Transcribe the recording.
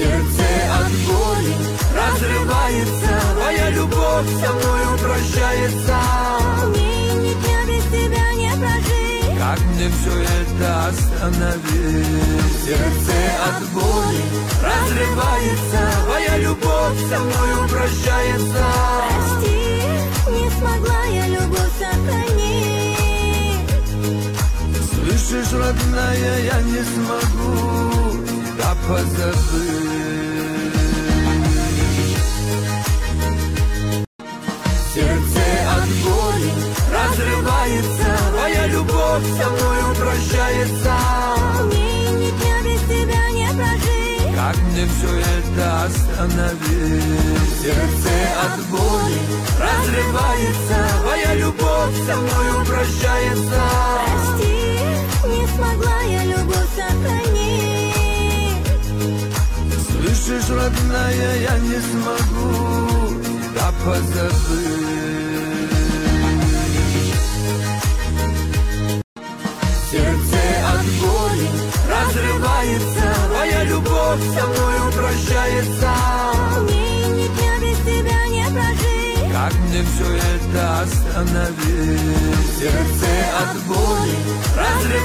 Сердце от боли разрывается, твоя любовь со мною прощается. Мне ни дня без тебя не прожить. Как мне все это остановить? Сердце от боли разрывается, твоя любовь со мною прощается. Прости, не смогла я любовь сохранить. Слышишь, родная, я не смогу тебя позабыть. Сердце от боли разрывается, твоя любовь со мною прощается. Мне ни дня без тебя не прожить. Как мне все это остановить? Сердце от боли разрывается, твоя любовь со мною прощается. Прости, не смогла я любовь сохранить. Слышишь, родная, я не смогу тебя позабыть. Сердце от боли разрывается, твоя любовь со мною прощается. Мне ни дня без тебя не прожить. Как мне все это остановить? Сердце от боли разрывается.